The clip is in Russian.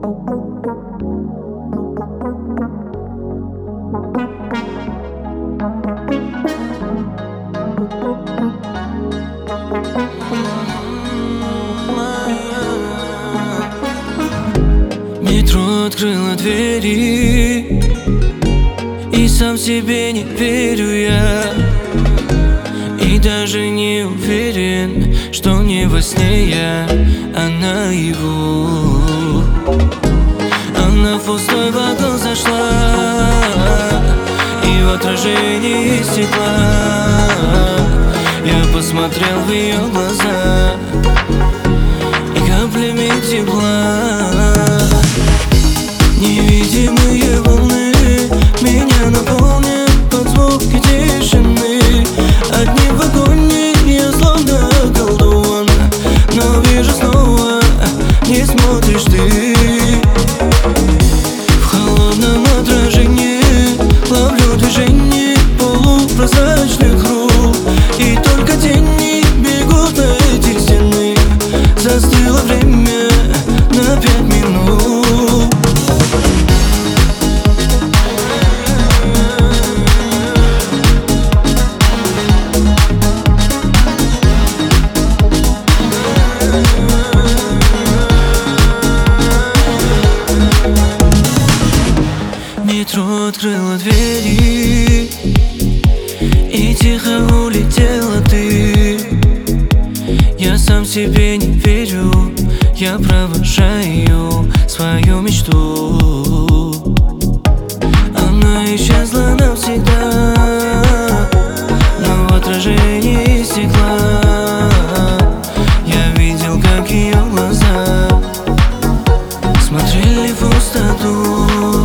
Метро открыло двери, и сам себе не верю я. И даже не уверен, что не во сне я, а наяву. Она в пустой вагон зашла, и в отражении стекла я посмотрел в ее глаза, и каплями тепла невидимые волны меня наполнят под звуки тишины. Одни в вагоне, я словно колдун, но вижу снова, не смотришь ты. В холодном отражении ловлю движение полупрозрачных рук, и только тени бегут на эти стены. Застыло время на 5 минут. Метро открыло двери, и тихо улетела ты. Я сам себе не верю, я провожаю свою мечту. Она исчезла навсегда, но в отражении стекла я видел, как ее глаза смотрели в пустоту.